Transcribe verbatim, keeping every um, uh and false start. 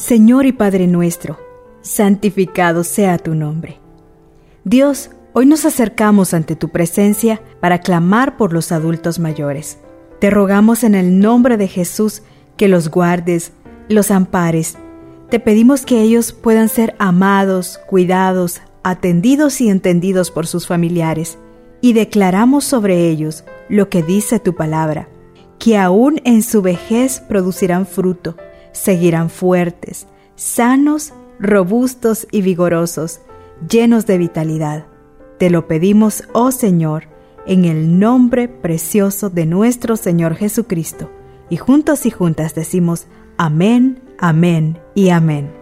Señor y Padre nuestro, santificado sea tu nombre. Dios, hoy nos acercamos ante tu presencia para clamar por los adultos mayores. Te rogamos en el nombre de Jesús que los guardes, los ampares. Te pedimos que ellos puedan ser amados, cuidados, atendidos y entendidos por sus familiares. Y declaramos sobre ellos lo que dice tu palabra, que aún en su vejez producirán fruto, seguirán fuertes, sanos, robustos y vigorosos, llenos de vitalidad. Te lo pedimos, oh Señor, en el nombre precioso de nuestro Señor Jesucristo. Y juntos y juntas decimos amén, amén y amén.